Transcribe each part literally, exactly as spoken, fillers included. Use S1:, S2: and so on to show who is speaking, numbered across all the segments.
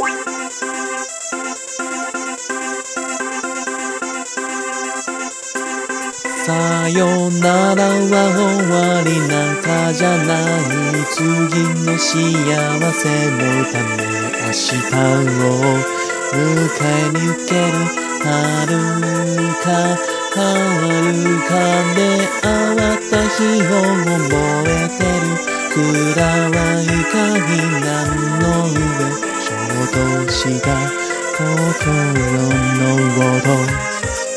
S1: さよならは終わりなんかじゃない。次の幸せのため明日を迎えに行ける。遥か遥かで会った日を覚えてる。暗は床に何の上衝動した心の音。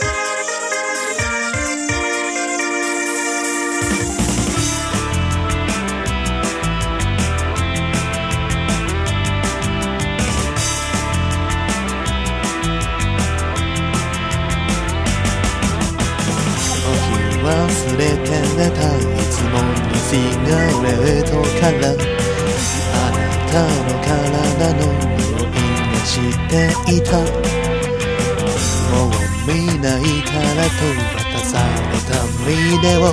S1: 忘れて寝たいつものシガレットからあなたの体の匂いがしていた。もう見ないからと渡されたビデオ、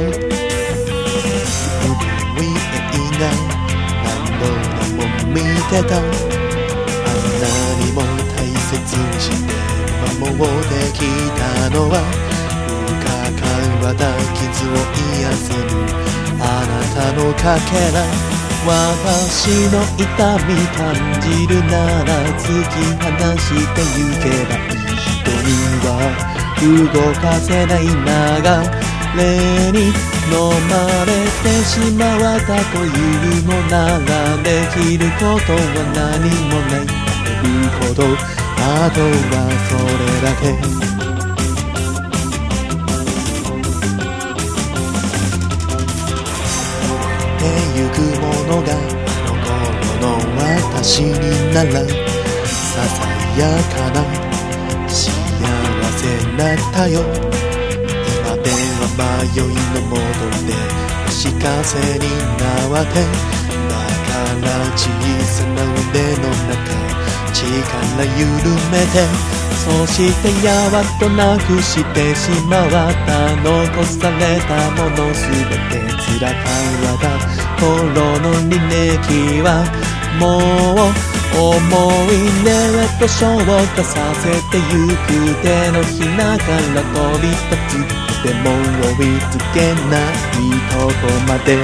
S1: 古い映画何度も見てた。あんなにも大切にして守ってきたのはまた傷を癒せるあなたのかけら。私の痛み感じるなら突き放してゆけばいい。人には動かせない流れに飲まれてしまったというのならできることは何もない。食べることあとはそれだけ。ゆくものがあの頃の私にならささやかな幸せだったよ。今では迷いのもとで星風になってだから小さな腕の中力緩めてそしてやわっとなくしてしまった残されたものすべて辛かった頃の履歴はもう思い出へと昇華させてゆく。手のひらから飛び立つでも追いつけないとこまで。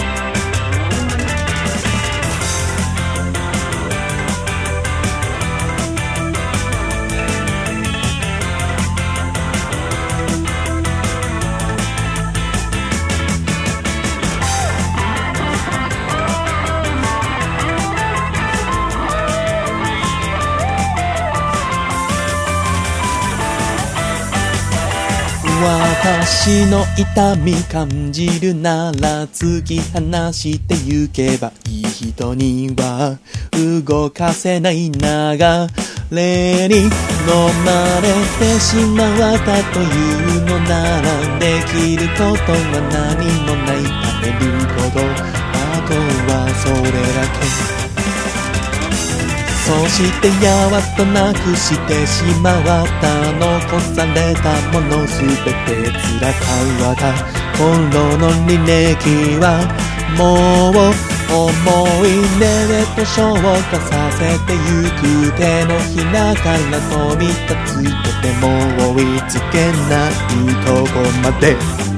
S1: 私の痛み感じるなら突き放してゆけばいい。人には動かせない流れに飲まれてしまったというのならできることは何もない。食べることあとはそれだけ。そしてやわっとなくしてしまった残されたものすべて辛かった頃の履歴はもう思い出へと昇華させてゆく。手のひらから飛び立つとても追いつけないとこまで。